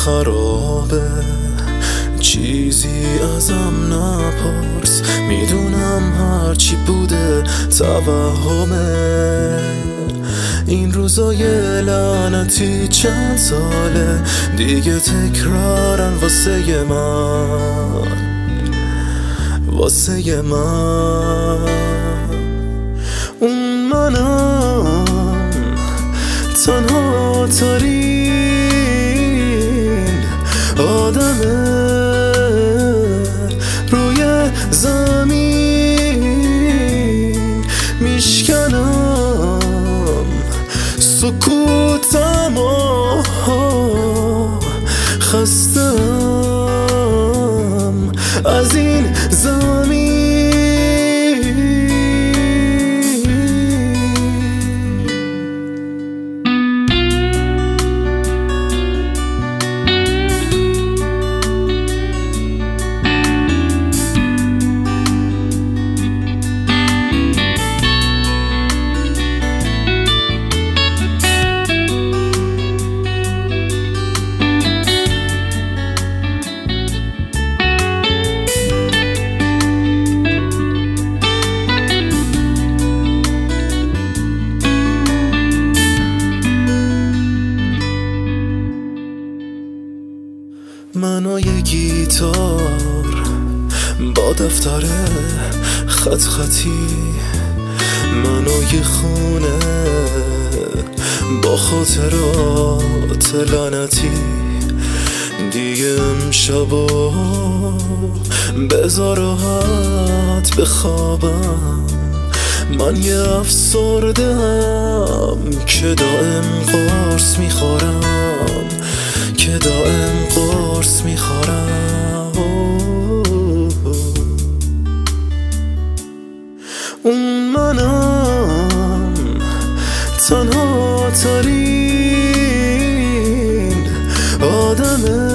خرابه، چیزی ازم نپرس، میدونم هرچی بوده توهمه. این روزای لعنتی چند ساله دیگه تکرارن واسه من. اون منم تنها ترین آدمه روی زمین، میشکنم سکوتم و خستم از این زمین. من و یه گیتار با دفتر خط خطی، من و یه خونه با خاطرات لعنتی. دیگه امشبا بذار راحت بخوابم، من یه افسرده‌ام که دائم قرص میخورم، که دائم قرص میخورم. اون منم تنها ترین آدمه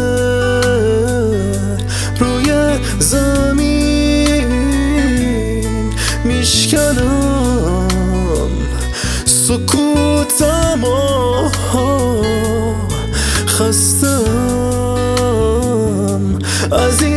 روی زمین، میشکنم سکوتم و خستم از این